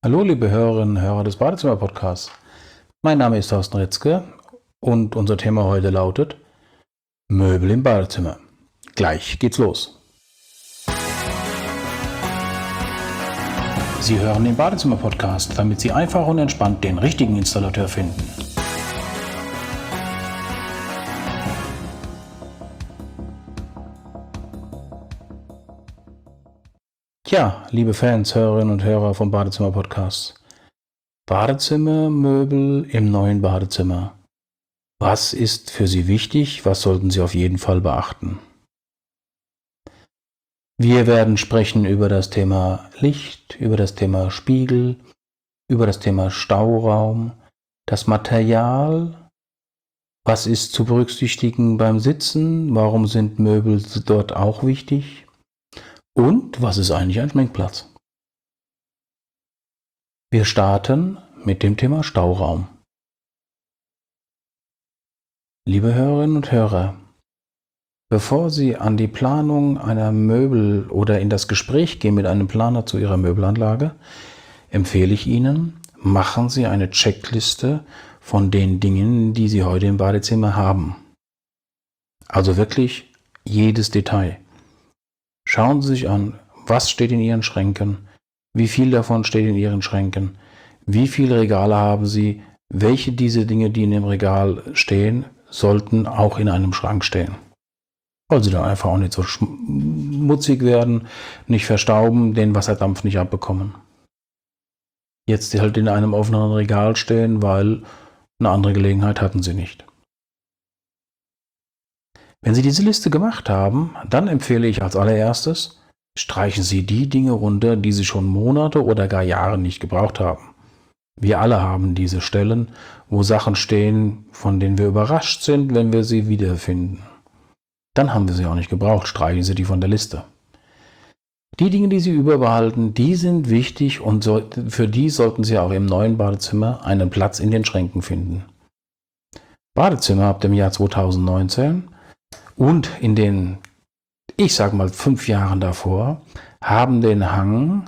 Hallo liebe Hörerinnen und Hörer des Badezimmer-Podcasts. Mein Name ist Thorsten Ritzke und unser Thema heute lautet Möbel im Badezimmer. Gleich geht's los. Sie hören den Badezimmer-Podcast, damit Sie einfach und entspannt den richtigen Installateur finden. Tja, liebe Fans, Hörerinnen und Hörer vom Badezimmer-Podcast. Badezimmermöbel im neuen Badezimmer. Was ist für Sie wichtig? Was sollten Sie auf jeden Fall beachten? Wir werden sprechen über das Thema Licht, über das Thema Spiegel, über das Thema Stauraum, das Material. Was ist zu berücksichtigen beim Sitzen? Warum sind Möbel dort auch wichtig? Und was ist eigentlich ein Schminkplatz? Wir starten mit dem Thema Stauraum. Liebe Hörerinnen und Hörer, bevor Sie an die Planung einer Möbel oder in das Gespräch gehen mit einem Planer zu Ihrer Möbelanlage, empfehle ich Ihnen, machen Sie eine Checkliste von den Dingen, die Sie heute im Badezimmer haben. Also wirklich jedes Detail. Schauen Sie sich an, was steht in Ihren Schränken, wie viel davon steht in Ihren Schränken, wie viele Regale haben Sie, welche dieser Dinge, die in dem Regal stehen, sollten auch in einem Schrank stehen. Weil sie dann einfach auch nicht so schmutzig werden, nicht verstauben, den Wasserdampf nicht abbekommen. Jetzt die halt in einem offenen Regal stehen, weil eine andere Gelegenheit hatten sie nicht. Wenn Sie diese Liste gemacht haben, dann empfehle ich als allererstes, streichen Sie die Dinge runter, die Sie schon Monate oder gar Jahre nicht gebraucht haben. Wir alle haben diese Stellen, wo Sachen stehen, von denen wir überrascht sind, wenn wir sie wiederfinden. Dann haben wir sie auch nicht gebraucht, streichen Sie die von der Liste. Die Dinge, die Sie überbehalten, die sind wichtig und für die sollten Sie auch im neuen Badezimmer einen Platz in den Schränken finden. Badezimmer ab dem Jahr 2019 und in den, ich sage mal 5 Jahren davor, haben den Hang,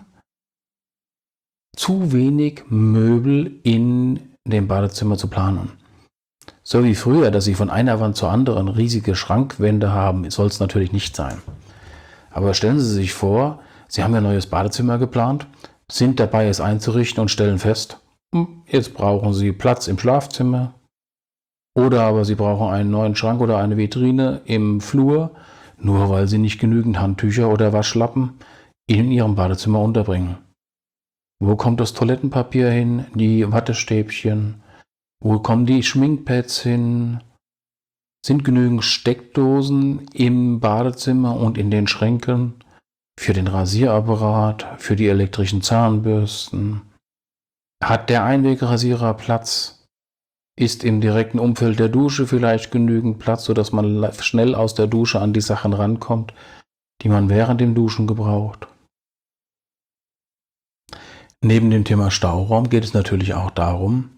zu wenig Möbel in dem Badezimmer zu planen. So wie früher, dass Sie von einer Wand zur anderen riesige Schrankwände haben, soll es natürlich nicht sein. Aber stellen Sie sich vor, Sie haben ein neues Badezimmer geplant, sind dabei, es einzurichten und stellen fest, jetzt brauchen Sie Platz im Schlafzimmer oder aber Sie brauchen einen neuen Schrank oder eine Vitrine im Flur, nur weil Sie nicht genügend Handtücher oder Waschlappen in Ihrem Badezimmer unterbringen. Wo kommt das Toilettenpapier hin, die Wattestäbchen? Wo kommen die Schminkpads hin? Sind genügend Steckdosen im Badezimmer und in den Schränken für den Rasierapparat, für die elektrischen Zahnbürsten? Hat der Einwegrasierer Platz? Ist im direkten Umfeld der Dusche vielleicht genügend Platz, sodass man schnell aus der Dusche an die Sachen rankommt, die man während dem Duschen gebraucht? Neben dem Thema Stauraum geht es natürlich auch darum,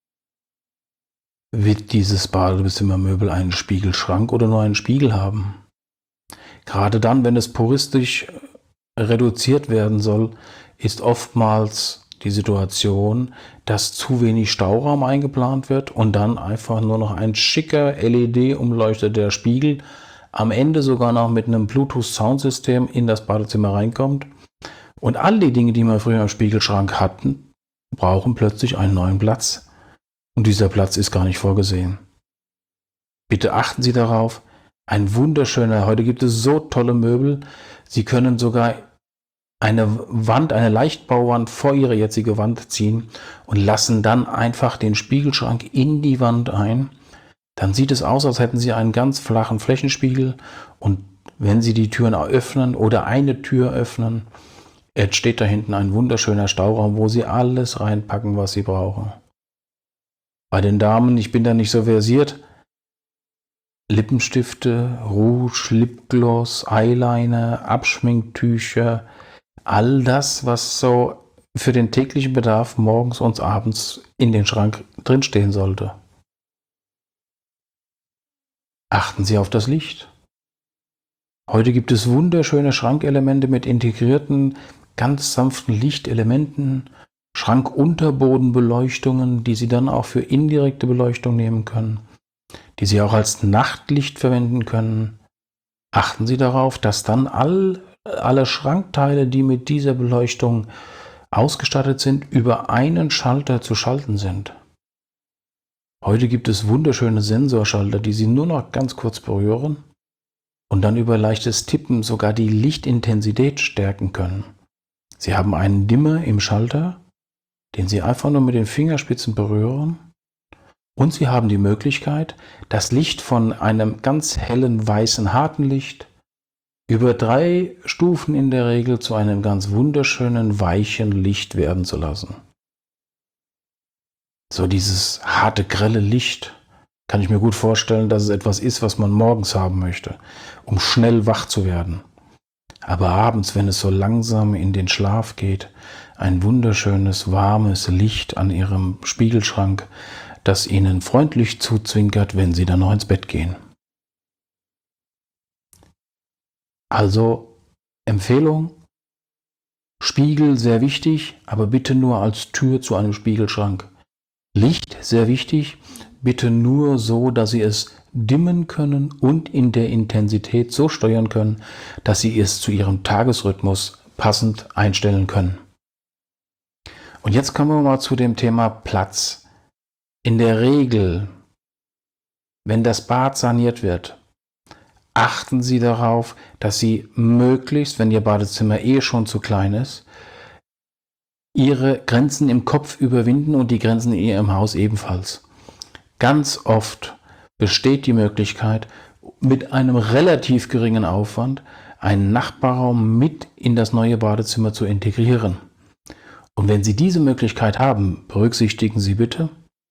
wird dieses Badezimmermöbel einen Spiegelschrank oder nur einen Spiegel haben? Gerade dann, wenn es puristisch reduziert werden soll, ist oftmals die Situation, dass zu wenig Stauraum eingeplant wird und dann einfach nur noch ein schicker LED-umleuchteter Spiegel am Ende sogar noch mit einem Bluetooth-Soundsystem in das Badezimmer reinkommt. Und all die Dinge, die wir früher im Spiegelschrank hatten, brauchen plötzlich einen neuen Platz. Und dieser Platz ist gar nicht vorgesehen. Bitte achten Sie darauf. Ein wunderschöner, heute gibt es so tolle Möbel. Sie können sogar eine Wand, eine Leichtbauwand vor Ihre jetzige Wand ziehen und lassen dann einfach den Spiegelschrank in die Wand ein. Dann sieht es aus, als hätten Sie einen ganz flachen Flächenspiegel. Und wenn Sie die Türen öffnen oder eine Tür öffnen, entsteht da hinten ein wunderschöner Stauraum, wo Sie alles reinpacken, was Sie brauchen. Bei den Damen, ich bin da nicht so versiert, Lippenstifte, Rouge, Lipgloss, Eyeliner, Abschminktücher, all das, was so für den täglichen Bedarf morgens und abends in den Schrank drinstehen sollte. Achten Sie auf das Licht. Heute gibt es wunderschöne Schrankelemente mit integrierten, ganz sanften Lichtelementen, Schrankunterbodenbeleuchtungen, die Sie dann auch für indirekte Beleuchtung nehmen können, die Sie auch als Nachtlicht verwenden können. Achten Sie darauf, dass dann alle Schrankteile, die mit dieser Beleuchtung ausgestattet sind, über einen Schalter zu schalten sind. Heute gibt es wunderschöne Sensorschalter, die Sie nur noch ganz kurz berühren und dann über leichtes Tippen sogar die Lichtintensität stärken können. Sie haben einen Dimmer im Schalter, den Sie einfach nur mit den Fingerspitzen berühren, und Sie haben die Möglichkeit, das Licht von einem ganz hellen, weißen, harten Licht über 3 Stufen in der Regel zu einem ganz wunderschönen, weichen Licht werden zu lassen. So dieses harte, grelle Licht kann ich mir gut vorstellen, dass es etwas ist, was man morgens haben möchte, um schnell wach zu werden. Aber abends, wenn es so langsam in den Schlaf geht, ein wunderschönes, warmes Licht an Ihrem Spiegelschrank, das Ihnen freundlich zuzwinkert, wenn Sie dann noch ins Bett gehen. Also Empfehlung, Spiegel sehr wichtig, aber bitte nur als Tür zu einem Spiegelschrank. Licht sehr wichtig, bitte nur so, dass Sie es dimmen können und in der Intensität so steuern können, dass Sie es zu Ihrem Tagesrhythmus passend einstellen können. Und jetzt kommen wir mal zu dem Thema Platz. In der Regel, wenn das Bad saniert wird, achten Sie darauf, dass Sie möglichst, wenn Ihr Badezimmer schon zu klein ist, Ihre Grenzen im Kopf überwinden und die Grenzen in Ihrem Haus ebenfalls. Ganz oft besteht die Möglichkeit, mit einem relativ geringen Aufwand einen Nachbarraum mit in das neue Badezimmer zu integrieren. Und wenn Sie diese Möglichkeit haben, berücksichtigen Sie bitte,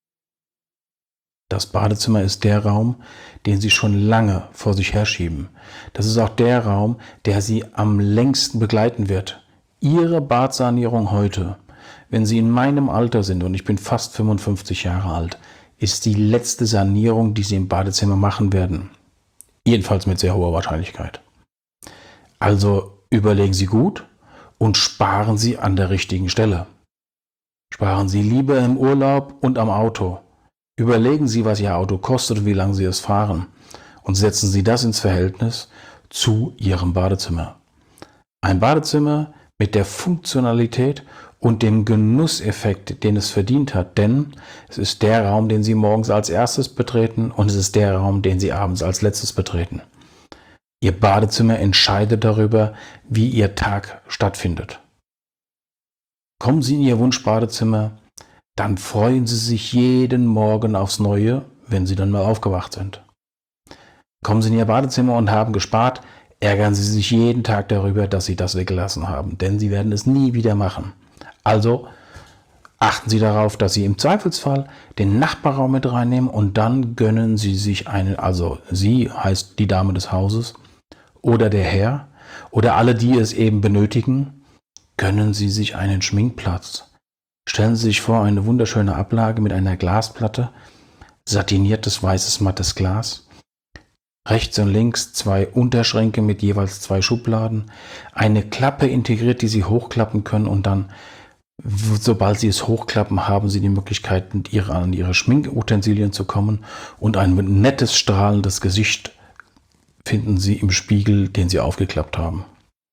das Badezimmer ist der Raum, den Sie schon lange vor sich herschieben. Das ist auch der Raum, der Sie am längsten begleiten wird. Ihre Badsanierung heute, wenn Sie in meinem Alter sind, und ich bin fast 55 Jahre alt, ist die letzte Sanierung, die Sie im Badezimmer machen werden. Jedenfalls mit sehr hoher Wahrscheinlichkeit. Also überlegen Sie gut und sparen Sie an der richtigen Stelle. Sparen Sie lieber im Urlaub und am Auto. Überlegen Sie, was Ihr Auto kostet und wie lange Sie es fahren. Und setzen Sie das ins Verhältnis zu Ihrem Badezimmer. Ein Badezimmer mit der Funktionalität und dem Genusseffekt, den es verdient hat, denn es ist der Raum, den Sie morgens als erstes betreten und es ist der Raum, den Sie abends als letztes betreten. Ihr Badezimmer entscheidet darüber, wie Ihr Tag stattfindet. Kommen Sie in Ihr Wunschbadezimmer, dann freuen Sie sich jeden Morgen aufs Neue, wenn Sie dann mal aufgewacht sind. Kommen Sie in Ihr Badezimmer und haben gespart, ärgern Sie sich jeden Tag darüber, dass Sie das weggelassen haben, denn Sie werden es nie wieder machen. Also achten Sie darauf, dass Sie im Zweifelsfall den Nachbarraum mit reinnehmen und dann gönnen Sie sich einen, also Sie heißt die Dame des Hauses oder der Herr oder alle, die es eben benötigen, gönnen Sie sich einen Schminkplatz. Stellen Sie sich vor, eine wunderschöne Ablage mit einer Glasplatte, satiniertes weißes mattes Glas. Rechts und links 2 Unterschränke mit jeweils 2 Schubladen, eine Klappe integriert, die Sie hochklappen können und dann, sobald Sie es hochklappen, haben Sie die Möglichkeit, an Ihre Schminkutensilien zu kommen und ein nettes, strahlendes Gesicht finden Sie im Spiegel, den Sie aufgeklappt haben.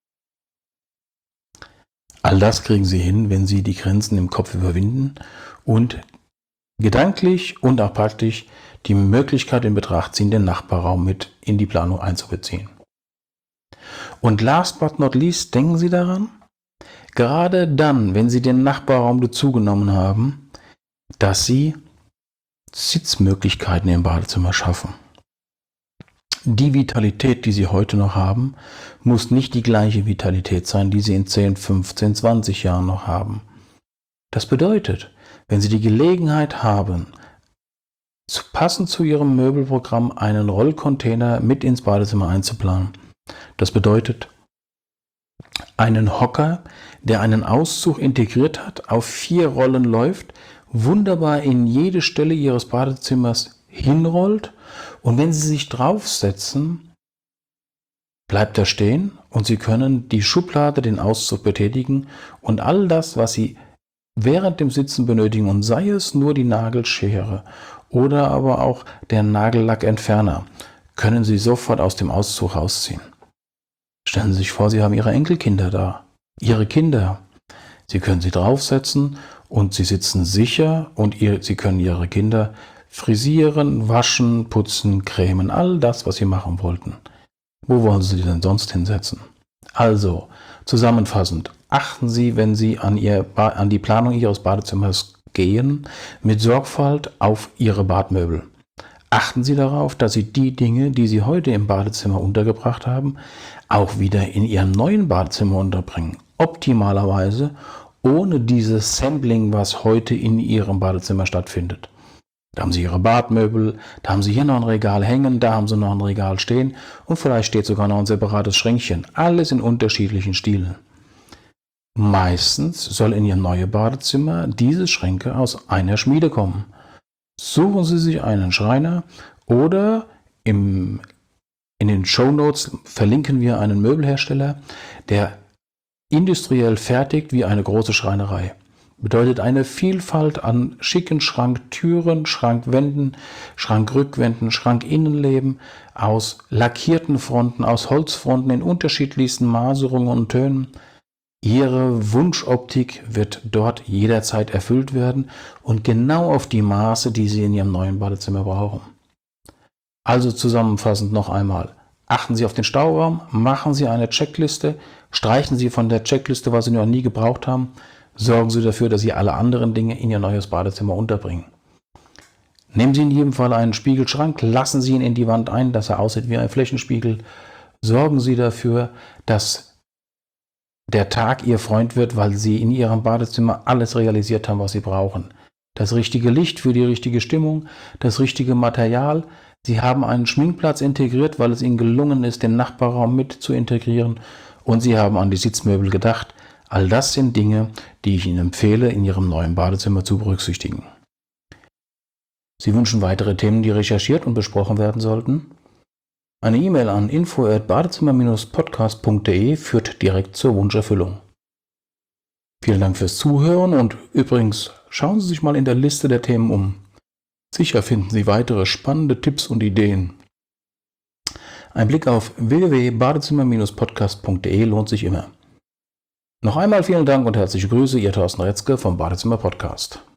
All das kriegen Sie hin, wenn Sie die Grenzen im Kopf überwinden und gedanklich und auch praktisch die Möglichkeit in Betracht ziehen, den Nachbarraum mit in die Planung einzubeziehen. Und last but not least, denken Sie daran, gerade dann, wenn Sie den Nachbarraum dazugenommen haben, dass Sie Sitzmöglichkeiten im Badezimmer schaffen. Die Vitalität, die Sie heute noch haben, muss nicht die gleiche Vitalität sein, die Sie in 10, 15, 20 Jahren noch haben. Das bedeutet, wenn Sie die Gelegenheit haben, passend zu Ihrem Möbelprogramm einen Rollcontainer mit ins Badezimmer einzuplanen. Das bedeutet, einen Hocker, der einen Auszug integriert hat, auf 4 Rollen läuft, wunderbar in jede Stelle Ihres Badezimmers hinrollt und wenn Sie sich draufsetzen, bleibt er stehen und Sie können die Schublade, den Auszug betätigen und all das, was Sie während dem Sitzen benötigen und sei es nur die Nagelschere oder aber auch der Nagellackentferner, können Sie sofort aus dem Auszug rausziehen. Stellen Sie sich vor, Sie haben Ihre Enkelkinder da, Ihre Kinder. Sie können sie draufsetzen und sie sitzen sicher und Sie können Ihre Kinder frisieren, waschen, putzen, cremen, all das, was Sie machen wollten. Wo wollen Sie denn sonst hinsetzen? Also, zusammenfassend, achten Sie, wenn Sie an die Planung Ihres Badezimmers gehen, mit Sorgfalt auf Ihre Badmöbel. Achten Sie darauf, dass Sie die Dinge, die Sie heute im Badezimmer untergebracht haben, auch wieder in Ihrem neuen Badezimmer unterbringen. Optimalerweise ohne dieses Sampling, was heute in Ihrem Badezimmer stattfindet. Da haben Sie Ihre Badmöbel, da haben Sie hier noch ein Regal hängen, da haben Sie noch ein Regal stehen und vielleicht steht sogar noch ein separates Schränkchen. Alles in unterschiedlichen Stilen. Meistens soll in Ihr neues Badezimmer diese Schränke aus einer Schmiede kommen. Suchen Sie sich einen Schreiner oder in den Shownotes verlinken wir einen Möbelhersteller, der industriell fertigt wie eine große Schreinerei. Bedeutet eine Vielfalt an schicken Schranktüren, Schrankwänden, Schrankrückwänden, Schrankinnenleben aus lackierten Fronten, aus Holzfronten in unterschiedlichsten Maserungen und Tönen. Ihre Wunschoptik wird dort jederzeit erfüllt werden und genau auf die Maße, die Sie in Ihrem neuen Badezimmer brauchen. Also zusammenfassend noch einmal. Achten Sie auf den Stauraum, machen Sie eine Checkliste, streichen Sie von der Checkliste, was Sie noch nie gebraucht haben, sorgen Sie dafür, dass Sie alle anderen Dinge in Ihr neues Badezimmer unterbringen. Nehmen Sie in jedem Fall einen Spiegelschrank, lassen Sie ihn in die Wand ein, dass er aussieht wie ein Flächenspiegel. Sorgen Sie dafür, dass der Tag Ihr Freund wird, weil Sie in Ihrem Badezimmer alles realisiert haben, was Sie brauchen. Das richtige Licht für die richtige Stimmung, das richtige Material. Sie haben einen Schminkplatz integriert, weil es Ihnen gelungen ist, den Nachbarraum mit zu integrieren. Und Sie haben an die Sitzmöbel gedacht. All das sind Dinge, die ich Ihnen empfehle, in Ihrem neuen Badezimmer zu berücksichtigen. Sie wünschen weitere Themen, die recherchiert und besprochen werden sollten? Eine E-Mail an info@badezimmer-podcast.de führt direkt zur Wunscherfüllung. Vielen Dank fürs Zuhören und übrigens schauen Sie sich mal in der Liste der Themen um. Sicher finden Sie weitere spannende Tipps und Ideen. Ein Blick auf www.badezimmer-podcast.de lohnt sich immer. Noch einmal vielen Dank und herzliche Grüße, Ihr Thorsten Retzke vom Badezimmer Podcast.